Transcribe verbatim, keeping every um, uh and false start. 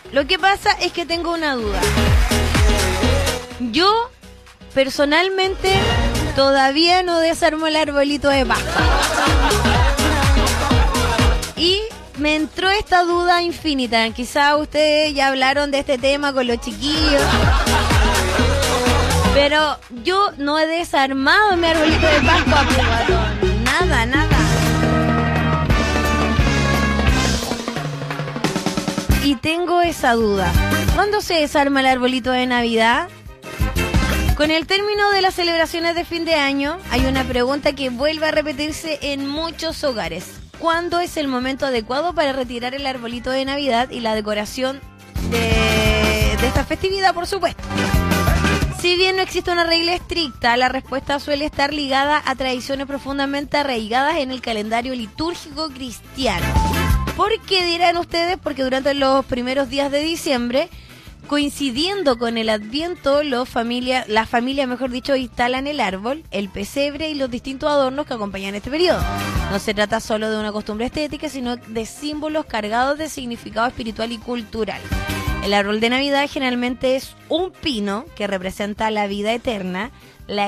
Lo que pasa es que tengo una duda. Yo, personalmente, todavía no desarmo el arbolito de Pascua. Y me entró esta duda infinita. Quizás ustedes ya hablaron de este tema con los chiquillos. Pero yo no he desarmado mi arbolito de Pascua, pues, nada, nada. Y tengo esa duda. ¿Cuándo se desarma el arbolito de Navidad? Con el término de las celebraciones de fin de año, hay una pregunta que vuelve a repetirse en muchos hogares. ¿Cuándo es el momento adecuado para retirar el arbolito de Navidad y la decoración de, de esta festividad, por supuesto? Si bien no existe una regla estricta, la respuesta suele estar ligada a tradiciones profundamente arraigadas en el calendario litúrgico cristiano. ¿Por qué dirán ustedes? Porque durante los primeros días de diciembre, coincidiendo con el Adviento, los familia, las familias, mejor dicho, instalan el árbol, el pesebre y los distintos adornos que acompañan este periodo. No se trata solo de una costumbre estética, sino de símbolos cargados de significado espiritual y cultural. El árbol de Navidad generalmente es un pino que representa la vida eterna, la